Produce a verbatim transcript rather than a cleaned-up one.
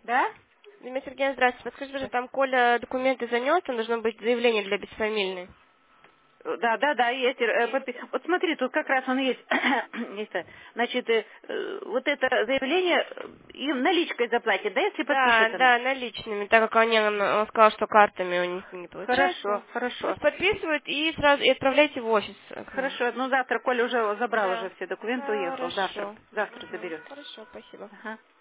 Да? Дмитрий Сергеевна, здравствуйте. Подскажите, же там Коля документы занес, там должно быть заявление для бесфамильной. Да, да, да, есть. э, подпи- Вот смотри, тут как раз он есть. Это, значит, э, э, вот это заявление э, им наличкой заплатит, да, если Да, подпишет она? да, наличными, так как они, он, он сказал, что картами у них не получается. Хорошо, хорошо. Пусть подписывают и сразу и отправляйте в офис к нам. Хорошо, ну завтра Коля уже забрал уже Да. все документы, уехал. Завтра, Хорошо. завтра Угу. заберет. Хорошо, спасибо. Ага.